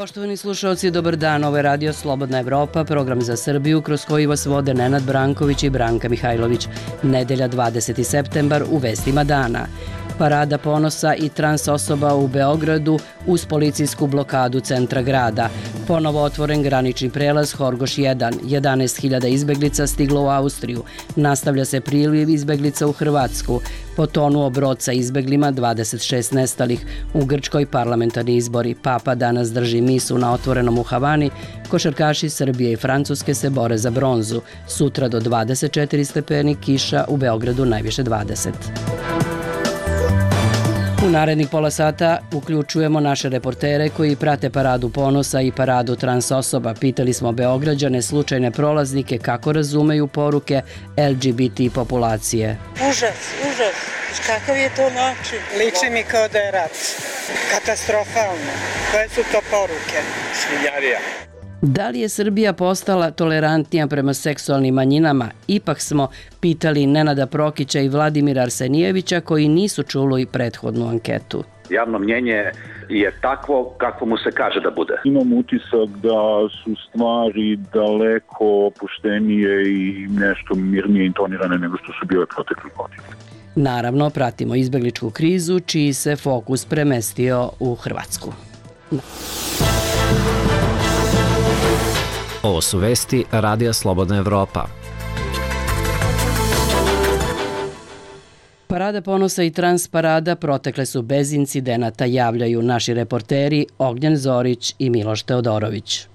Poštovani slušalci, dobar dan. Ovo je Radio Slobodna Evropa, program za Srbiju kroz koji vas vode Nenad Branković i Branka Mihajlović. Nedelja 20. septembar u vestima dana. Parada ponosa i trans osoba u Beogradu uz policijsku blokadu centra grada. Ponovo otvoren granični prelaz Horgoš 1. 11.000 izbeglica stiglo u Austriju. Nastavlja se priliv izbeglica u Hrvatsku. Potonuo brod sa izbeglima, 26 nestalih. U Grčkoj parlamentarni izbori. Papa danas drži misu na otvorenom u Havani. Košarkaši Srbije i Francuske se bore za bronzu. Sutra do 24 stepeni, kiša, u Beogradu najviše 20. U narednih pola sata uključujemo naše reportere koji prate paradu ponosa i paradu trans osoba. Pitali smo Beograđane, slučajne prolaznike, kako razumeju poruke LGBT populacije. Užas. Kakav je to način? Liči mi kao da je rat. Katastrofalno. Koje su to poruke? Svinjarija. Da li je Srbija postala tolerantnija prema seksualnim manjinama? Ipak smo pitali Nenada Prokića i Vladimira Arsenijevića koji nisu čuli prethodnu anketu. Javno mnjenje je takvo kako mu se kaže da bude. Imam utisak da su stvari daleko opuštenije i nešto mirnije intonirane nego što su bile protekle godine. Naravno, pratimo izbegličku krizu čiji se fokus premestio u Hrvatsku. Ovo su vesti Radija Slobodna Evropa. Parada ponosa i trans parada protekle su bez incidenata, javljaju naši reporteri Ognjen Zorić i Miloš Teodorović.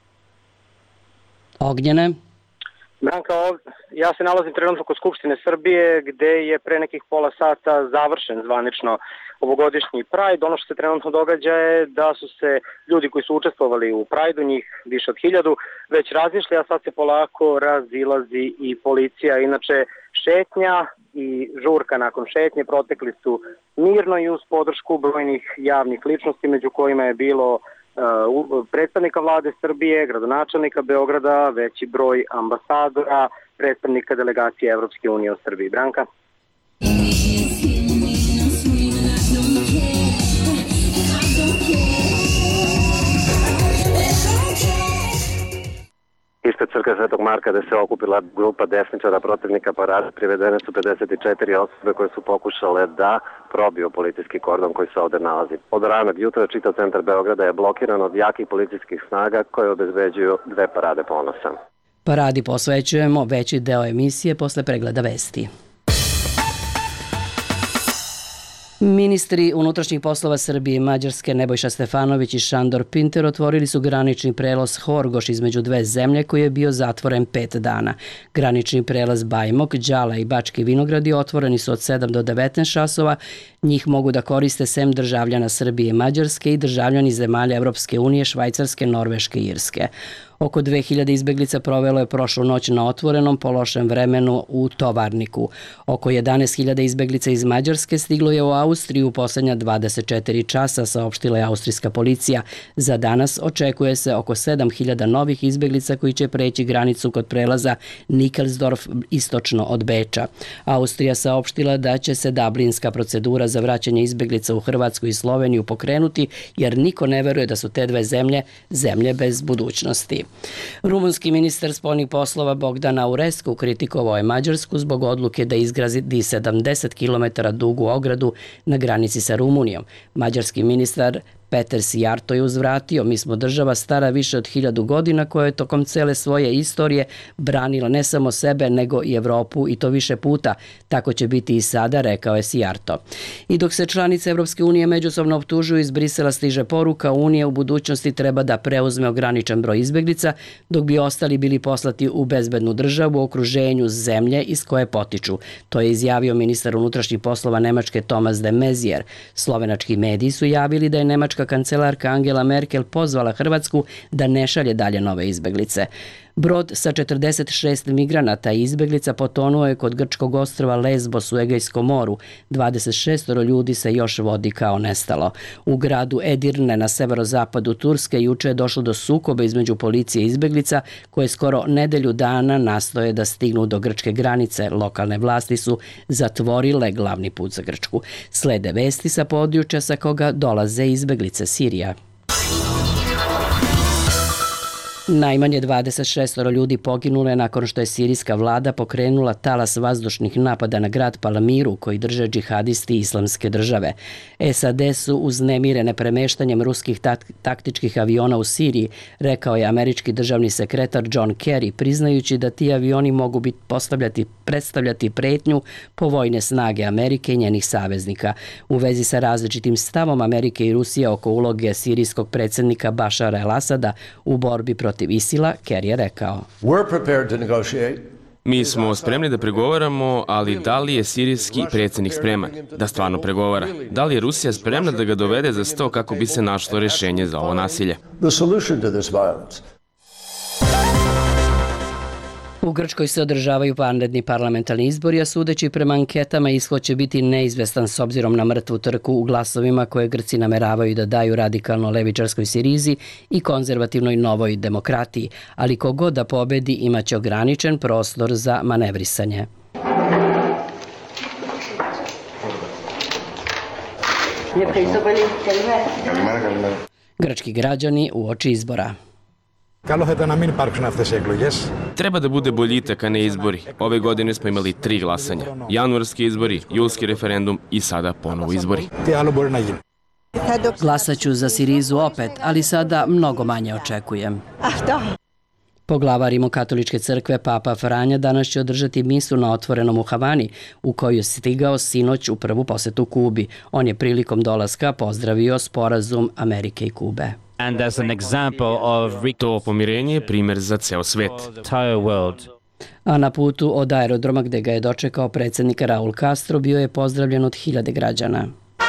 Ognjene? Branka, ja se nalazim trenutno kod Skupštine Srbije gde je pre nekih pola sata završen zvanično ovogodišnji Pride. Ono što se trenutno događa je da su se ljudi koji su učestvovali u Prideu, njih više od 1000, već razišli, a sad se polako razilazi i policija. Inače, šetnja i žurka nakon šetnje protekli su mirno i uz podršku brojnih javnih ličnosti, među kojima je bilo predstavnika vlade Srbije, gradonačelnika Beograda, veći broj ambasadora, predstavnika delegacije Evropske unije u Srbiji. Branka? Ispred crkve Svetog Marka gde se okupila grupa desničara protivnika parade, privedene su 54 osobe koje su pokušale da probiju policijski kordon koji se ovde nalazi. Od ranog jutra čitav centar Beograda je blokiran od jakih policijskih snaga koje obezbeđuju dve parade ponosa. Paradi posvećujemo veći deo emisije posle pregleda vesti. Ministri unutrašnjih poslova Srbije i Mađarske Nebojša Stefanović i Šandor Pinter otvorili su granični prelaz Horgoš između dve zemlje koji je bio zatvoren 5 dana. Granični prelaz Bajmok, Đala i Bački Vinogradi otvoreni su od 7 do 19 časova. Njih mogu da koriste sem državljana Srbije i Mađarske i državljani zemalja Evropske unije, Švajcarske, Norveške i Irske. Oko 2000 izbeglica provelo je prošlu noć na otvorenom po lošem vremenu u Tovarniku. Oko 11.000 izbeglica iz Mađarske stiglo je u Austriju u poslednja 24 časa, saopštila je austrijska policija. Za danas očekuje se oko 7.000 novih izbeglica koji će preći granicu kod prelaza Nikelsdorf istočno od Beča. Austrija saopštila da će se dublinska procedura za vraćanje izbeglica u Hrvatsku i Sloveniju pokrenuti jer niko ne veruje da su te dve zemlje bez budućnosti. Rumunski ministar spoljnih poslova Bogdan Aurescu kritikovao je Mađarsku zbog odluke da izgradi 70 km dugu ogradu na granici sa Rumunijom. Mađarski ministar Peter Sijarto je uzvratio: mi smo država stara više od 1000 godina koja je tokom cele svoje istorije branila ne samo sebe nego i Evropu i to više puta. Tako će biti i sada, rekao je Sijarto. I dok se članice Evropske unije međusobno optužuju, iz Brisela stiže poruka: Unija u budućnosti treba da preuzme ograničen broj izbeglica, dok bi ostali bili poslati u bezbednu državu u okruženju zemlje iz koje potiču. To je izjavio ministar unutrašnjih poslova Nemačke Thomas de Maizière. Slovenački mediji su javili da je nemačka kancelarka Angela Merkel pozvala Hrvatsku da ne šalje dalje nove izbeglice. Brod sa 46 migranata i izbeglica potonuo je kod grčkog ostrva Lesbos u Egejskom moru. 26 ljudi se još vodi kao nestalo. U gradu Edirne na severozapadu Turske juče je došlo do sukoba između policije i izbeglica koje skoro nedelju dana nastoje da stignu do grčke granice. Lokalne vlasti su zatvorile glavni put za Grčku. Slede vesti sa područja sa koga dolaze izbeglice Sirija. Najmanje 26 ljudi poginulo je nakon što je sirijska vlada pokrenula talas vazdušnih napada na grad Palmiru koji drže džihadisti Islamske države. SAD su uznemirene premeštanjem ruskih taktičkih aviona u Siriji, rekao je američki državni sekretar John Kerry, priznajući da ti avioni mogu predstavljati pretnju po vojne snage Amerike i njenih saveznika. U vezi sa različitim stavom Amerike i Rusije oko uloge sirijskog predsjednika Bašara el-Asada u borbi protiv ISIL-a, Kerry je rekao: Mi smo spremni da pregovaramo, ali da li je sirijski predsjednik spreman da stvarno pregovara? Da li je Rusija spremna da ga dovede za sto kako bi se našlo rješenje za ovo nasilje? U Grčkoj se održavaju vanredni parlamentarni izbori, a sudeći prema anketama ishod će biti neizvestan s obzirom na mrtvu trku u glasovima koje Grci nameravaju da daju radikalno levičarskoj Sirizi i konzervativnoj Novoj demokratiji, ali kogod da pobedi imaće ograničen prostor za manevrisanje. Grčki građani uoči izbora. Treba da bude boljitak, a ne izbori. Ove godine smo imali 3 glasanja. Januarski izbori, julski referendum i sada ponovo izbori. Glasaću za Sirizu opet, ali sada mnogo manje očekujem. Poglavar Rimokatoličke crkve Papa Franja danas će održati misu na otvorenom u Havani, u koju je stigao sinoć u prvu posetu Kubi. On je prilikom dolaska pozdravio sporazum Amerike i Kube. To pomirenje je primjer za ceo svet. A na putu od aerodroma gde ga je dočekao predsjednik Raul Castro bio je pozdravljen od 1000 građana.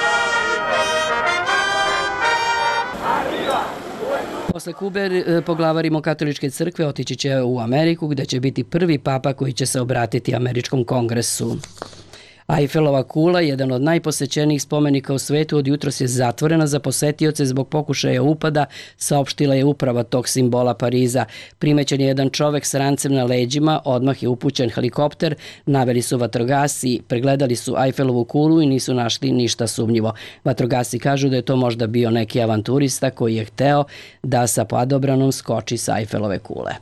Posle Kube poglavar Rimokatoličke crkve otići će u Ameriku gde će biti prvi papa koji će se obratiti američkom kongresu. Eiffelova kula, jedan od najposećenijih spomenika u svetu, od jutros je zatvorena za posetioce zbog pokušaja upada, saopštila je uprava tog simbola Pariza. Primećen je jedan čovek s rancem na leđima, odmah je upućen helikopter, naveli su vatrogasci, pregledali su Eiffelovu kulu i nisu našli ništa sumnjivo. Vatrogasci kažu da je to možda bio neki avanturista koji je hteo da sa padobranom skoči sa Eiffelove kule.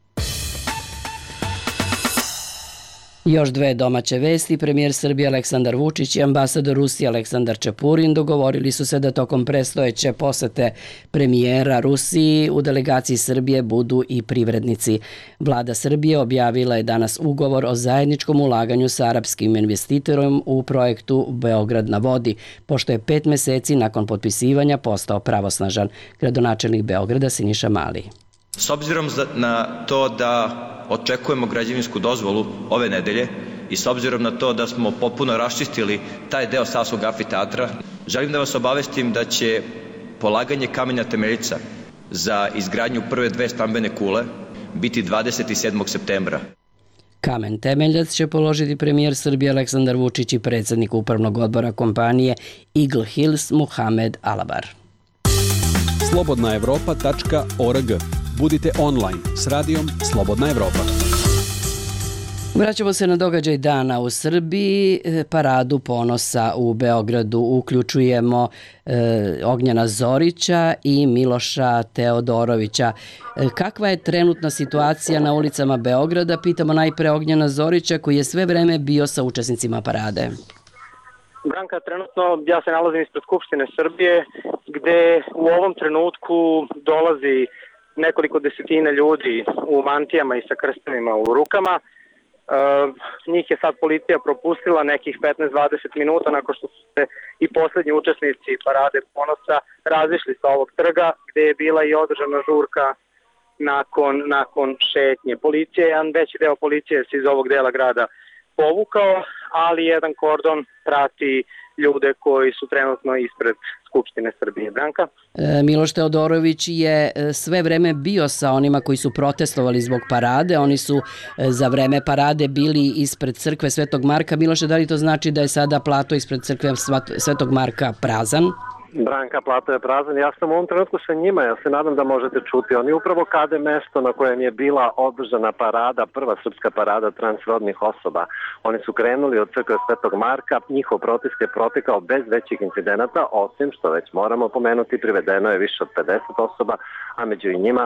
Još dve domaće vesti. Premijer Srbije Aleksandar Vučić i ambasador Rusije Aleksandar Čepurin dogovorili su se da tokom predstojeće posete premijera Rusiji u delegaciji Srbije budu i privrednici. Vlada Srbije objavila je danas ugovor o zajedničkom ulaganju sa arapskim investitorom u projektu Beograd na vodi, pošto je 5 meseci nakon potpisivanja postao pravosnažan. Gradonačelnik Beograda Siniša Mali. S obzirom na to da očekujemo građevinsku dozvolu ove nedelje i s obzirom na to da smo potpuno raščistili taj deo Savskog amfiteatra, želim da vas obavestim da će polaganje kamenja temeljica za izgradnju prve 2 stambene kule biti 27. septembra. Kamen temeljac će položiti premijer Srbije Aleksandar Vučić i predsjednik upravnog odbora kompanije Eagle Hills Muhamed Alabar. Slobodnaevropa.org. Budite online s radijom Slobodna Evropa. Vraćamo se na događaj dana u Srbiji, paradu ponosa u Beogradu. Uključujemo Ognjena Zorića i Miloša Teodorovića. Kakva je trenutna situacija na ulicama Beograda? Pitamo najpre Ognjena Zorića koji je sve vreme bio sa učesnicima parade. Branka, trenutno ja se nalazim ispred Skupštine Srbije gde u ovom trenutku dolazi nekoliko desetina ljudi u mantijama i sa krstovima u rukama. Njih je sad policija propustila nekih 15-20 minuta nakon što su se i poslednji učesnici parade ponosa razišli sa ovog trga gde je bila i održana žurka nakon šetnje. Jedan veći deo policije se iz ovog dela grada povukao, ali jedan kordon prati ljude koji su trenutno ispred Skupštine Srbije. Branka? Miloš Teodorović je sve vreme bio sa onima koji su protestovali zbog parade. Oni su za vreme parade bili ispred crkve Svetog Marka. Miloše, da li to znači da je sada plato ispred crkve Svetog Marka prazan? Branka, plato je prazan. Ja sam u ovom trenutku sa njima, ja se nadam da možete čuti. Oni upravo kade mesto na kojem je bila održana parada, prva srpska parada transrodnih osoba. Oni su krenuli od crkve Svetog Marka, njihov protest je protekao bez većih incidenata, osim što već moramo pomenuti, privedeno je više od 50 osoba, a među i njima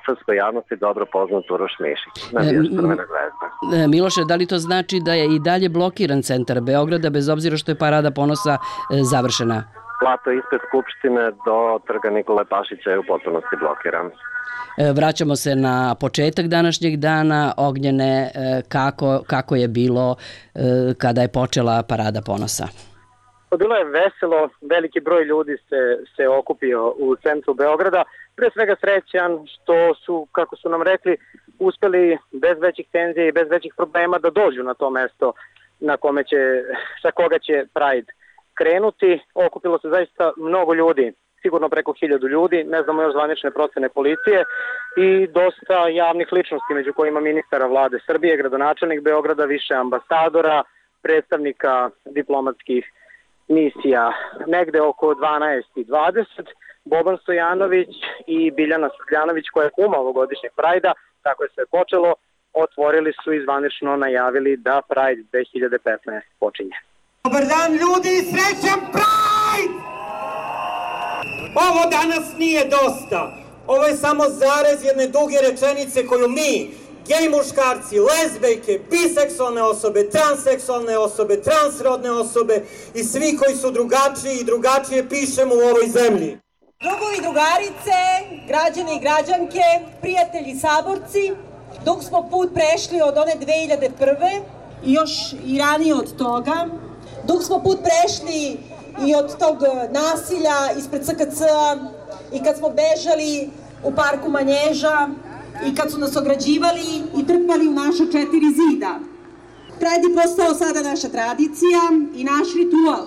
srpskoj javnosti dobro poznat Uroš Mišić, navijač Crvene zvezde. Miloše, da li to znači da je i dalje blokiran centar Beograda, bez obzira što je Parada ponosa završena? Plato ispred Skupštine do trga Nikole Pašića je u potpunosti blokiran. Vraćamo se na početak današnjeg dana. Ognjene, kako je bilo kada je počela Parada ponosa? Bilo je veselo, veliki broj ljudi se okupio u centru Beograda. Pre svega srećan što su, kako su nam rekli, uspeli bez većih tenzija i bez većih problema da dođu na to mesto sa koga će Pride krenuti. Okupilo se zaista mnogo ljudi, sigurno preko 1000 ljudi, ne znamo još zvanične procene policije i dosta javnih ličnosti, među kojima ministara vlade Srbije, gradonačelnik Beograda, više ambasadora, predstavnika diplomatskih misija. Negde oko 12:20 Boban Stojanović i Biljana Srbljanović, koja je kuma ovogodišnjeg Prajda, tako je sve počelo, otvorili su i zvanično najavili da Pride 2015 počinje. Dobar dan ljudi, srećan Pride! Ovo danas nije dosta. Ovo je samo zarez jedne duge rečenice koju mi, gej muškarci, lezbejke, biseksualne osobe, transseksualne osobe, transrodne osobe i svi koji su drugačiji i drugačije pišemo u ovoj zemlji. Drugovi i drugarice, građani i građanke, prijatelji i saborci, dug smo put prešli od one 2001. i još i ranije od toga. Dug smo put prešli i od tog nasilja ispred SKC-a i kad smo bežali u parku Manježa i kad su nas ograđivali i trpali u naša 4 zida. Pride je postao sada naša tradicija i naš ritual.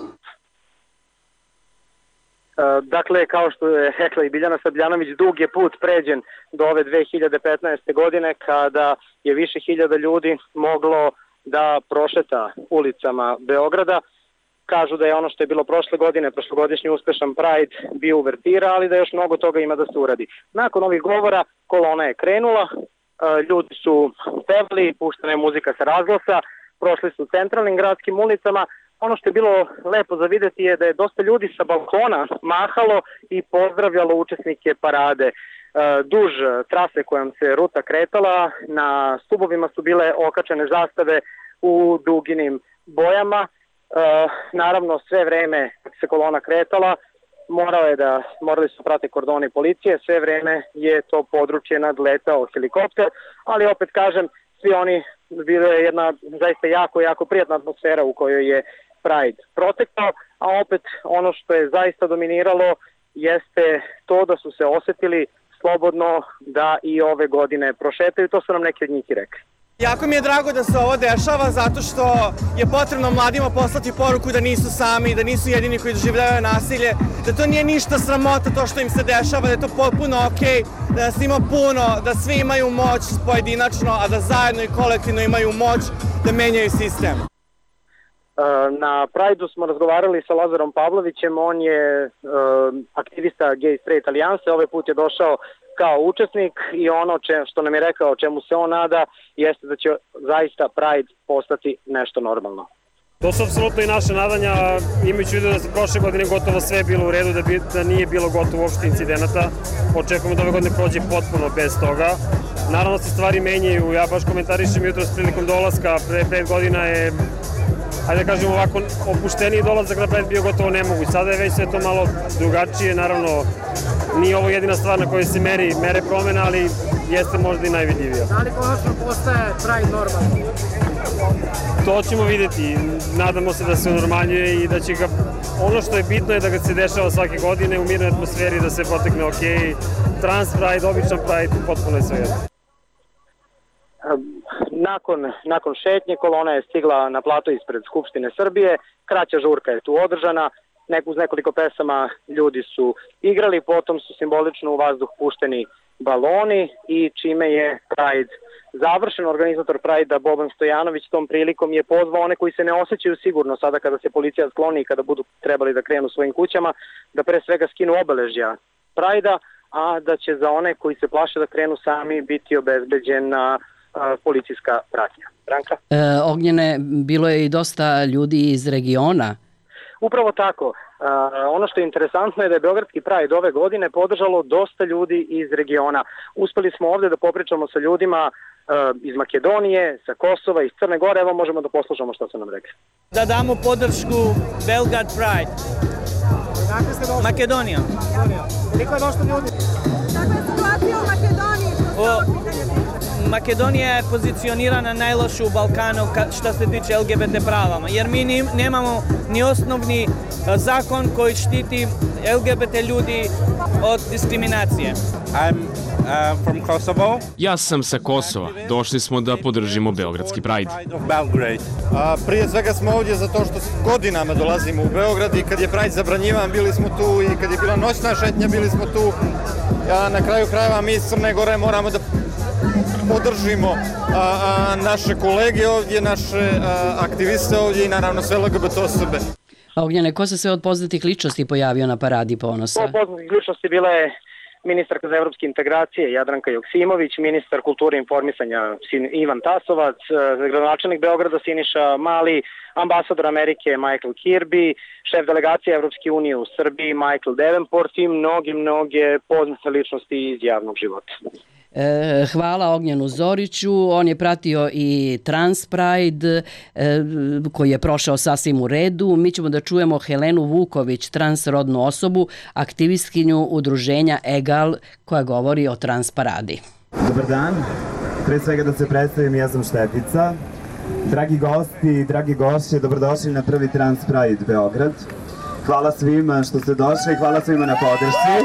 Dakle, kao što je rekla i Biljana Srbljanović, dug je put pređen do ove 2015. godine kada je više hiljada ljudi moglo da prošeta ulicama Beograda. Kažu da je ono što je bilo prošle godine, prošlogodišnji uspešan Pride, bio uvertira, ali da još mnogo toga ima da se uradi. Nakon ovih govora kolona je krenula, ljudi su pevali, puštena je muzika sa razglasa, prošli su centralnim gradskim ulicama. Ono što je bilo lepo za videti je da je dosta ljudi sa balkona mahalo i pozdravljalo učesnike parade. Duž trase kojom se ruta kretala, na stubovima su bile okačene zastave u duginim bojama. Naravno, sve vreme se kolona kretala, morali su prate kordoni policije, sve vreme je to područje nadletao helikopter, ali opet kažem, svi oni, bilo je jedna zaista jako prijatna atmosfera u kojoj je Pride protekao, a opet ono što je zaista dominiralo jeste to da su se osetili slobodno da i ove godine prošetaju, to su nam neki od njih i rekli. Jako mi je drago da se ovo dešava zato što je potrebno mladima poslati poruku da nisu sami, da nisu jedini koji doživljavaju nasilje, da to nije ništa sramota to što im se dešava, da je to potpuno okej, da nas ima puno, da svi imaju moć pojedinačno, a da zajedno i kolektivno imaju moć da menjaju sistem. Na Prajdu smo razgovarali sa Lazarom Pavlovićem, on je aktivista Gay Straight Alijanse, ovaj put je došao kao učesnik i ono što nam je rekao čemu se on nada jeste da će zaista Pride postati nešto normalno. To su apsolutno i naše nadanja, imajući u vidu da se prošle godine gotovo sve bilo u redu, da nije bilo gotovo uopšte incidenata. Očekujemo da ove godine prođe potpuno bez toga. Naravno se stvari menjaju, ja baš komentarišem jutros prilikom dolaska, pre 5 godina je, ajde da kažem ovako, opušteniji dolazak na Pride bio gotovo nemoguć. Sada je već sve to malo drugačije, naravno nije ovo jedina stvar na kojoj se mere promena, ali jeste možda i najvidljivija. Da li konačno postaje Pride normalno? To ćemo vidjeti. Nadamo se da se unormaljuje i da će ga, ono što je bitno je da ga se dešava svake godine u mirnoj atmosferi, da se potekne okej. Trans Pride, običan Pride, potpuno je sve jedno. Nakon šetnje kolona je stigla na plato ispred Skupštine Srbije, kraća žurka je tu održana, uz nekoliko pesama ljudi su igrali, potom su simbolično u vazduh pušteni baloni i čime je Pride završen. Organizator Pride-a Boban Stojanović tom prilikom je pozvao one koji se ne osjećaju sigurno sada kada se policija skloni i kada budu trebali da krenu svojim kućama, da pre svega skinu obeležja Pride-a, a da će za one koji se plaše da krenu sami biti obezbeđena policijska pratnja. Branka? Ognjene, bilo je i dosta ljudi iz regiona. Upravo tako. Ono što je interesantno je da je Beogradski Pride ove godine podržalo dosta ljudi iz regiona. Uspeli smo ovde da popričamo sa ljudima iz Makedonije, sa Kosova, iz Crne Gore. Evo možemo da poslušamo što su nam rekli. Da damo podršku Belgrad Pride. Makedonija. Koliko je došlo ljudi? Kakva je situacija u Makedoniji? Makedonija je pozicionirana najloše u Balkanu što se tiče LGBT pravama, jer mi nemamo ni osnovni zakon koji štiti LGBT ljudi od diskriminacije. From Kosovo. Ja sam sa Kosova. Došli smo da podržimo Beogradski Pride. Prije svega smo ovdje zato što godinama dolazimo u Beograd i kad je Pride zabranjivan bili smo tu i kad je bila noćna šetnja bili smo tu. Na kraju krajeva mi iz Crne Gore moramo da podržimo naše kolege ovdje, naše aktiviste ovdje i naravno sve LGBT osobe. Ognjene, ko se sve od poznatih ličnosti pojavio na paradi ponosa? Od poznatih ličnosti bila je ministarka za evropske integracije Jadranka Joksimović, ministar kulture i informisanja Ivan Tasovac, gradonačelnik Beograda Siniša Mali, ambasador Amerike Michael Kirby, šef delegacije Evropske unije u Srbiji Michael Davenport i mnoge poznate ličnosti iz javnog života. Hvala Ognjenu Zoriću, on je pratio i Trans Pride koji je prošao sasvim u redu. Mi ćemo da čujemo Helenu Vuković, transrodnu osobu, aktivistkinju udruženja EGAL koja govori o Trans paradi. Dobar dan, pre svega da se predstavim, ja sam Štefica. Dragi gosti, dragi gošće, dobrodošli na prvi Trans Pride Beograd. Hvala svima što ste došli, hvala svima na podršci.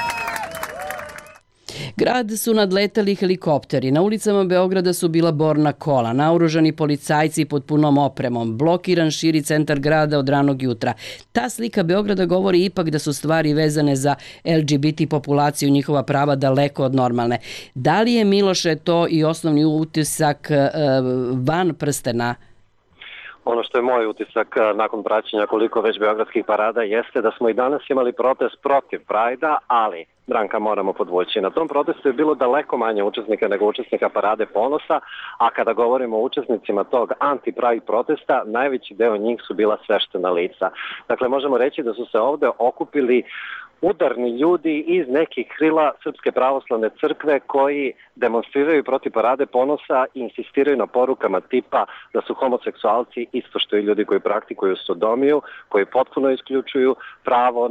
Grad su nadletali helikopteri, na ulicama Beograda su bila borna kola, naoružani policajci pod punom opremom, blokiran širi centar grada od ranog jutra. Ta slika Beograda govori ipak da su stvari vezane za LGBT populaciju, njihova prava daleko od normalne. Da li je, Miloše, to i osnovni utisak van prstena? Ono što je moj utisak nakon praćenja koliko već beogradskih parada jeste da smo i danas imali protest protiv Prajda, ali, Branka, moramo podvući. Na tom protestu je bilo daleko manje učesnika nego učesnika parade ponosa, a kada govorimo o učesnicima tog anti-Pride protesta, najveći deo njih su bila sveštena lica. Dakle, možemo reći da su se ovde okupili udarni ljudi iz nekih krila Srpske pravoslavne crkve koji demonstriraju protiv parade ponosa i insistiraju na porukama tipa da su homoseksualci isto što i ljudi koji praktikuju sodomiju, koji potpuno isključuju pravo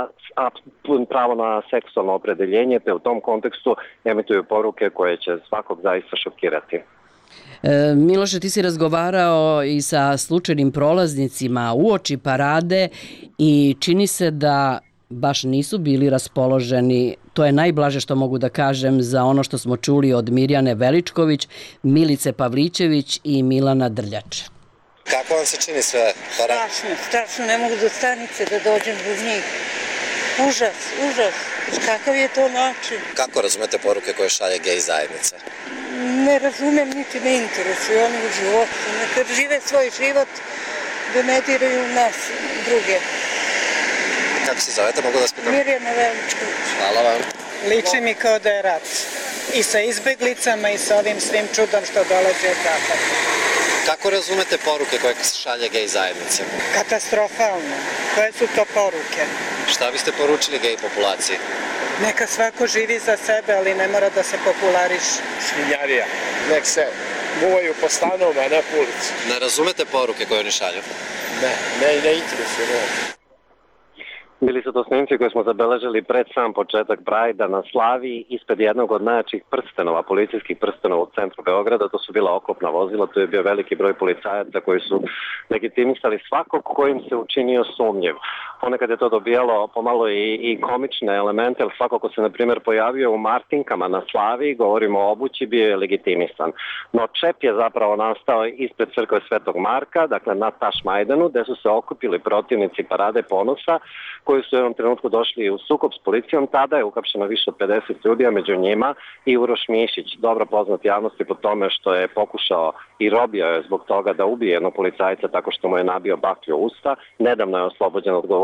na seksualno opredeljenje, te u tom kontekstu emituju poruke koje će svakog zaista šokirati. Miloše, ti si razgovarao i sa slučajnim prolaznicima uoči parade i čini se da baš nisu bili raspoloženi, to je najblaže što mogu da kažem, za ono što smo čuli od Mirjane Veličković, Milice Pavličević i Milana Drljač. Kako vam se čini sve? Strašno, ne mogu do stanice da dođem zbog njih. Užas. Kakav je to način? Kako razumete poruke koje šalje gej zajednica? Ne razumem, niti ne interesuju oni u životu. Neka žive svoj život, da ne diraju nas druge. Kako se zovete, mogu da spitam? Mirjana Veličković. Hvala vam. Liči mi kao da je rat. I sa izbeglicama i sa ovim svim čudom što dolazi od zapada. Kako razumete poruke koje šalje gej zajednice? Katastrofalno. Koje su to poruke? Šta biste poručili gej populaciji? Neka svako živi za sebe, ali ne mora da se populariše. Svinjarija. Nek se muvaju po stanovima, ne po ulici. Ne razumete poruke koje oni šalju? Ne interesuje. Bili su to snimci koje smo zabeležili pred sam početak Prajda na Slaviji ispred jednog od najjačih prstenova, policijskih prstenova u centru Beograda. To su bila oklopna vozila, tu je bio veliki broj policajaca koji su legitimisali svakog kojim se učinio sumnjiv. Ponekad je to dobijalo pomalo i komične elemente, ali svako ko se, na primjer, pojavio u martinkama na Slaviji, govorimo o obući, bio je legitimisan. No čep je zapravo nastao ispred crkve Svetog Marka, dakle na Tašmajdanu, gde su se okupili protivnici parade ponosa, koji su u jednom trenutku došli u sukob s policijom. Tada je uhapšeno više od 50 ljudi, a među njima i Uroš Mišić, dobro poznat javnosti po tome što je pokušao i robio je zbog toga da ubije jednog policajca tako što mu je nabio baklju u usta. Nedavno je oslobođen odgovornosti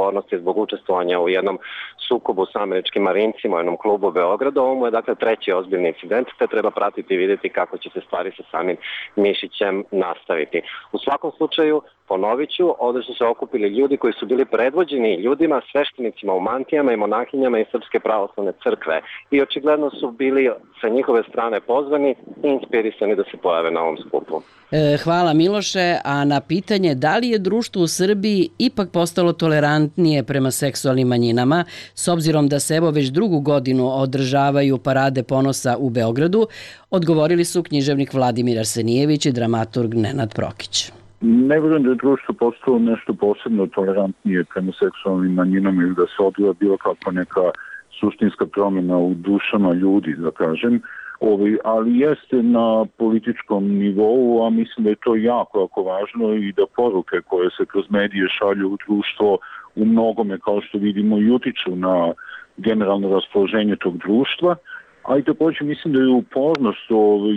odgovornosti zbog učestvovanja u jednom sukobu sa američkim marincima u jednom klubu u Beogradu. Ovo mu je dakle treći ozbiljni incident, te treba pratiti i vidjeti kako će se stvari sa samim Mišićem nastaviti. U svakom slučaju, ponovit ću, ovdje su se okupili ljudi koji su bili predvođeni ljudima, sveštenicima u mantijama i monahinjama iz Srpske pravoslavne crkve i očigledno su bili sa njihove strane pozvani i inspirisani da se pojave na ovom skupu. Hvala Miloše, a na pitanje da li je društvo u Srbiji ipak postalo tolerantnije prema seksualnim manjinama, s obzirom da se evo već drugu godinu održavaju parade ponosa u Beogradu, odgovorili su književnik Vladimir Arsenijević i dramaturg Nenad Prokić. Ne vjerujem da je društvo postalo nešto posebno tolerantnije prema seksualnim manjinama ili da se odvija bilo kakva neka suštinska promjena u dušama ljudi, da kažem. Ali jeste na političkom nivou, a mislim da je to jako važno i da poruke koje se kroz medije šalju u društvo u mnogome, kao što vidimo, i utiču na generalno raspoloženje tog društva. A i također mislim da je upornost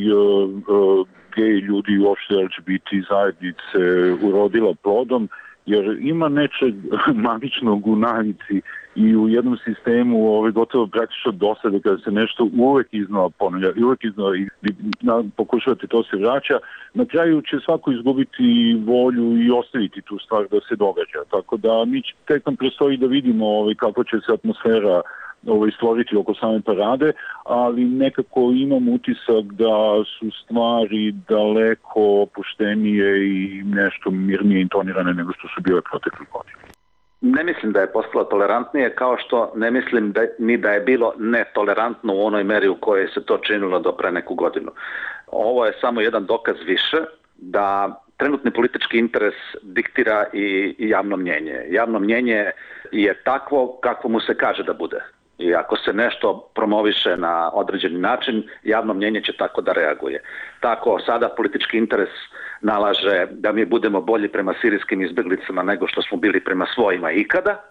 gej ljudi i uopšte LGBT zajednice urodila plodom, jer ima nečeg magičnog u navici i u jednom sistemu gotovo praktično dosade kada se nešto uvek iznova ponavlja i uvek iznova i pokušavate to se vraća, na kraju će svako izgubiti volju i ostaviti tu stvar da se događa. Tako da mi tek nam prestoji da vidimo kako će se atmosfera stvoriti oko same parade, ali nekako imam utisak da su stvari daleko opuštenije i nešto mirnije intonirane nego što su bile protekle godine. Ne mislim da je postalo tolerantnije, kao što ne mislim ni da je bilo netolerantno u onoj meri u kojoj se to činilo do pre neku godinu. Ovo je samo jedan dokaz više da trenutni politički interes diktira i javno mnjenje. Javno mnjenje je takvo kakvo mu se kaže da bude. I ako se nešto promoviše na određeni način, javno mnjenje će tako da reaguje. Tako sada politički interes nalaže da mi budemo bolji prema sirijskim izbjeglicama nego što smo bili prema svojima ikada.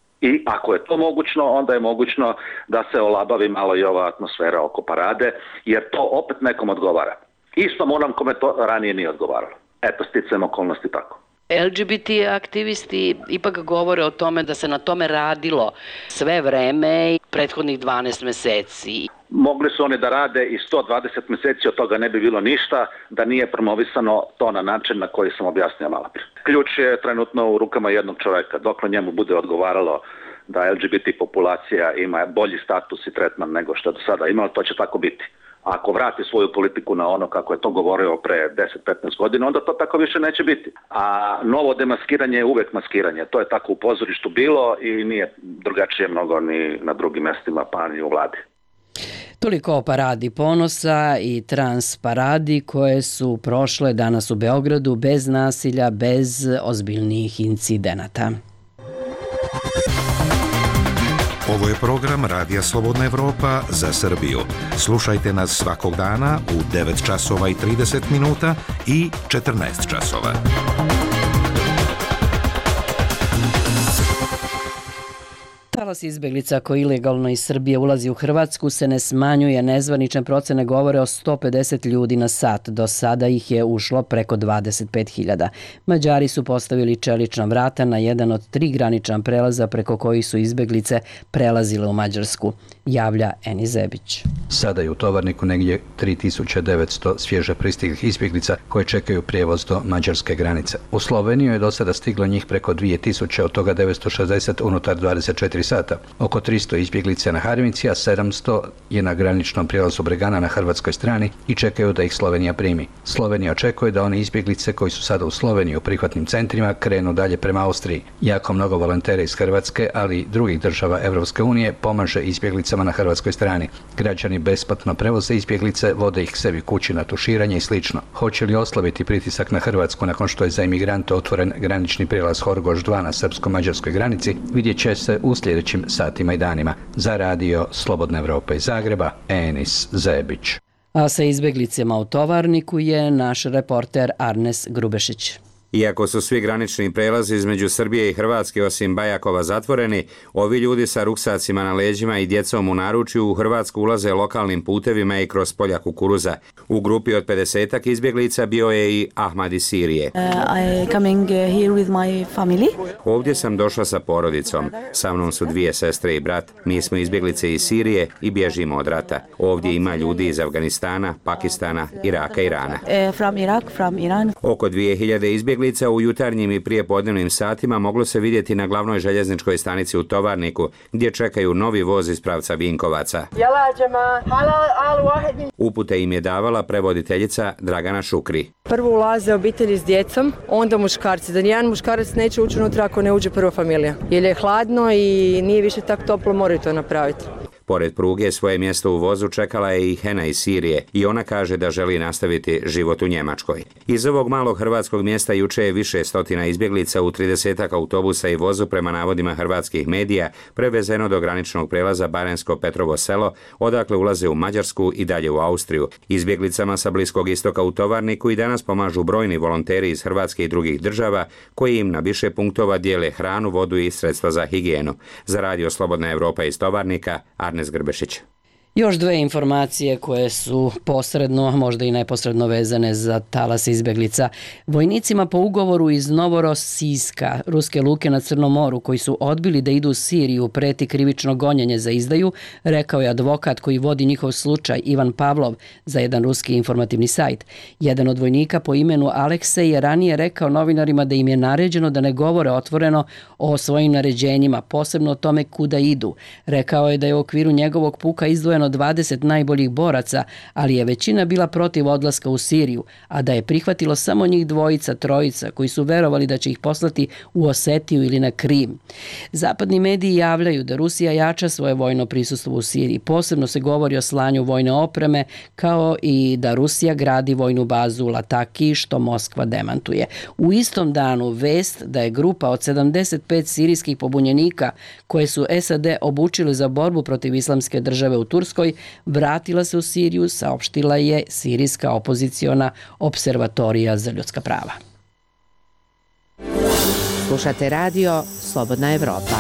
I ako je to mogućno, onda je mogućno da se olabavi malo i ova atmosfera oko parade, jer to opet nekom odgovara. Istom onom kome to ranije nije odgovaralo. Eto, sticajem okolnosti tako. LGBT aktivisti ipak govore o tome da se na tome radilo sve vreme i prethodnih 12 meseci. Mogli su oni da rade i 120 meseci, od toga ne bi bilo ništa da nije promovisano to na način na koji sam objasnio malo prije. Ključ je trenutno u rukama jednog čoveka. Dokle njemu bude odgovaralo da LGBT populacija ima bolji status i tretman nego što je do sada imalo, to će tako biti. Ako vrati svoju politiku na ono kako je to govorio pre 10-15 godina, onda to tako više neće biti. A novo demaskiranje je uvek maskiranje. To je tako u pozorištu bilo i nije drugačije mnogo ni na drugim mestima, pa ni u vladi. Toliko o paradi ponosa i trans paradi koje su prošle danas u Beogradu bez nasilja, bez ozbiljnijih incidenata. Ovo je program Radija Slobodna Evropa za Srbiju. Slušajte nas svakog dana u 9 časova i 30 minuta i 14 časova. Talas izbeglica koji ilegalno iz Srbije ulazi u Hrvatsku se ne smanjuje. Nezvanične procene govore o 150 ljudi na sat. Do sada ih je ušlo preko 25.000. Mađari su postavili čelična vrata na jedan od 3 granična prelaza preko kojih su izbeglice prelazile u Mađarsku. Javlja Eni Zebić. Sada je u tovarniku negdje 3900 svježe pristiglih izbjeglica koje čekaju prijevoz do mađarske granice. U Sloveniju je do sada stiglo njih preko 2000, od toga 960 unutar 24 sata. Oko 300 izbjeglica na Harmici, a 700 je na graničnom prijelazu Bregana na hrvatskoj strani i čekaju da ih Slovenija primi. Slovenija očekuje da one izbjeglice koji su sada u Sloveniji u prihvatnim centrima krenu dalje prema Austriji. Jako mnogo volontera iz Hrvatske, ali i drugih država Europske unije pomaže izbjeglicama na hrvatskoj strani. Građani besplatno prevoze izbjeglice, vode ih sebi kući na tuširanje i slično. Hoće li oslabiti pritisak na Hrvatsku nakon što je za imigrante otvoren granični prijelaz Horgoš 2 na srpsko-mađarskoj granici, vidjet će se u sljedećim satima i danima. Za Radio Slobodna Evropa iz Zagreba, Enis Zebić. A sa izbeglicama u tovarniku je naš reporter Arnes Grubešić. Iako su svi granični prelazi između Srbije i Hrvatske osim Bajakova zatvoreni, ovi ljudi sa ruksacima na leđima i djecom u naručju u Hrvatsku ulaze lokalnim putevima i kroz polja kukuruza. U grupi od 50-ak izbjeglica bio je i Ahmad iz Sirije. Ovdje sam došla sa porodicom. Sa mnom su 2 sestre i brat. Mi smo izbjeglice iz Sirije i bježimo od rata. Ovdje ima ljudi iz Afganistana, Pakistana, Iraka i Irana. Oko 2000 izbjeglica u jutarnjim i prijepodnevnim satima moglo se vidjeti na glavnoj željezničkoj stanici u Tovarniku, gdje čekaju novi voz iz pravca Vinkovaca. Upute im je davala prevoditeljica Dragana Šukri. Prvo ulaze obitelji s djecom, onda muškarci. Da nijedan muškarac neće ući unutra ako ne uđe prva familija. Jer je hladno i nije više tako toplo, moraju to napraviti. Pored pruge svoje mjesto u vozu čekala je i Hena iz Sirije i ona kaže da želi nastaviti život u Njemačkoj. Iz ovog malog hrvatskog mjesta juče je više stotina izbjeglica u 30-ak autobusa i vozu prema navodima hrvatskih medija prevezeno do graničnog prelaza Barensko-Petrovo selo, odakle ulaze u Mađarsku i dalje u Austriju. Izbjeglicama sa Bliskog istoka u Tovarniku i danas pomažu brojni volonteri iz Hrvatske i drugih država koji im na više punktova dijele hranu, vodu i sredstva za higijenu. Za Radio Slobodna Evropa iz Tovarnika, Arnes Grbešić. Još 2 informacije koje su posredno, možda i neposredno vezane za talas izbjeglica. Vojnicima po ugovoru iz Novorossijska, ruske luke na Crnom moru, koji su odbili da idu u Siriju, preti krivično gonjenje za izdaju, rekao je advokat koji vodi njihov slučaj Ivan Pavlov za jedan ruski informativni sajt. Jedan od vojnika po imenu Aleksej je ranije rekao novinarima da im je naređeno da ne govore otvoreno o svojim naređenjima, posebno o tome kuda idu. Rekao je da je u okviru njegovog puka izdvojeno 20 najboljih boraca, ali je većina bila protiv odlaska u Siriju, a da je prihvatilo samo njih 2-3 koji su verovali da će ih poslati u Osetiju ili na Krim. Zapadni mediji javljaju da Rusija jača svoje vojno prisustvo u Siriji. Posebno se govori o slanju vojne opreme, kao i da Rusija gradi vojnu bazu u Lataki, što Moskva demantuje. U istom danu vest da je grupa od 75 sirijskih pobunjenika koje su SAD obučili za borbu protiv islamske države u Turskoj vratila se u Siriju, saopštila je sirijska opoziciona observatorija za ljudska prava. Slušate radio Slobodna Evropa.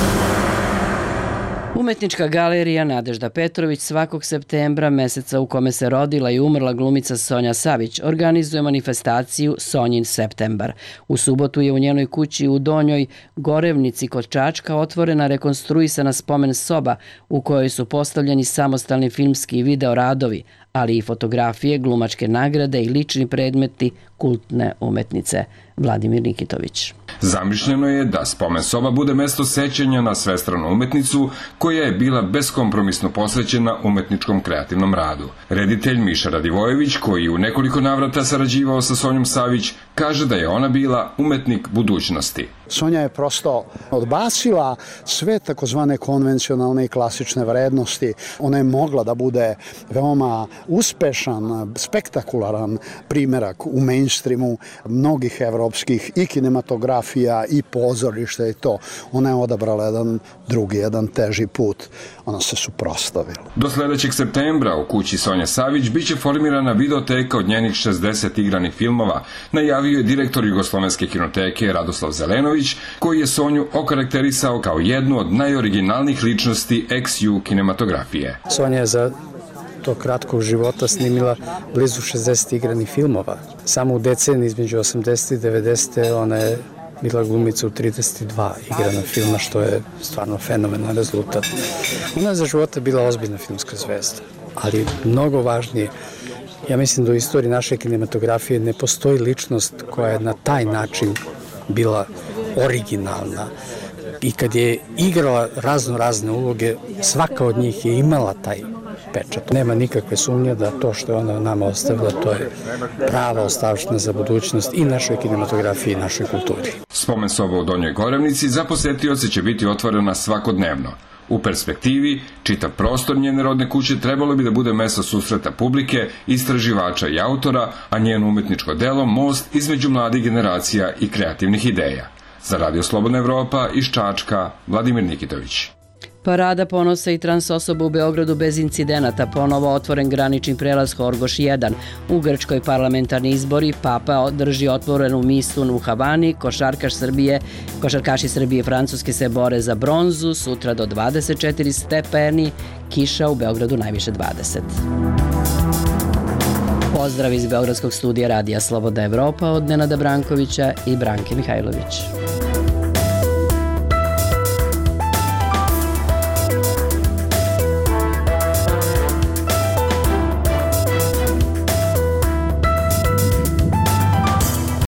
Umetnička galerija Nadežda Petrović svakog septembra, meseca u kome se rodila i umrla glumica Sonja Savić, organizuje manifestaciju Sonjin septembar. U subotu je u njenoj kući u Donjoj Gorevnici kod Čačka otvorena rekonstruisana spomen soba u kojoj su postavljeni samostalni filmski i video radovi, ali i fotografije, glumačke nagrade i lični predmeti kultne umetnice. Vladimir Nikitović. Zamišljeno je da spomen soba bude mesto sećanja na svestranu umetnicu koja je bila beskompromisno posvećena umetničkom kreativnom radu. Reditelj Miša Radivojević, koji u nekoliko navrata sarađivao sa Sonjom Savić, kaže da je ona bila umetnik budućnosti. Sonja je prosto odbacila sve takozvane konvencionalne i klasične vrednosti. Ona je mogla da bude veoma uspešan, spektakularan primjerak u mainstreamu mnogih evropskih i kinematografija i pozorišta i to. Ona je odabrala jedan drugi, jedan teži put. Ona se suprotstavila. Do sljedećeg septembra u kući Sonje Savić biće formirana videoteka od njenih 60 igranih filmova, najavio je direktor Jugoslovenske kinoteke Radoslav Zelenović, koji je Sonju okarakterisao kao jednu od najoriginalnijih ličnosti ex-ju kinematografije. Sonja je za tog kratkog života snimila blizu 60 igranih filmova. Samo u deceniji između 80. i 90. ona je bila glumica u 32 igrana filma, što je stvarno fenomenalan rezultat. Ona je za života bila ozbiljna filmska zvezda, ali mnogo važnije, ja mislim da u istoriji naše kinematografije ne postoji ličnost koja je na taj način bila originalna. I kad je igrala razne uloge, svaka od njih je imala taj pečat. Nema nikakve sumnje da to što je ona nama ostavila, to je prava ostavština za budućnost i našoj kinematografiji i našoj kulturi. Spomen soba u Donjoj Gorevnici za posetioce će biti otvorena svakodnevno. U perspektivi, čitav prostor njene rodne kuće trebalo bi da bude mesto susreta publike, istraživača i autora, a njeno umetničko delo most između mladih generacija i kreativnih ideja. Za Radio Slobodna Evropa iz Čačka, Vladimir Nikitović. Parada ponosa i trans osoba u Beogradu bez incidenata, ponovo otvoren granični prelaz Horgoš 1. U Grčkoj parlamentarni izbori, Papa drži otvorenu misu u Havani, košarkaši Srbije i Francuske se bore za bronzu, sutra do 24 stepeni, kiša u Beogradu najviše 20. Pozdrav iz Beogradskog studija Radija Slobodna Evropa od Nenada Brankovića i Branke Mihajlović.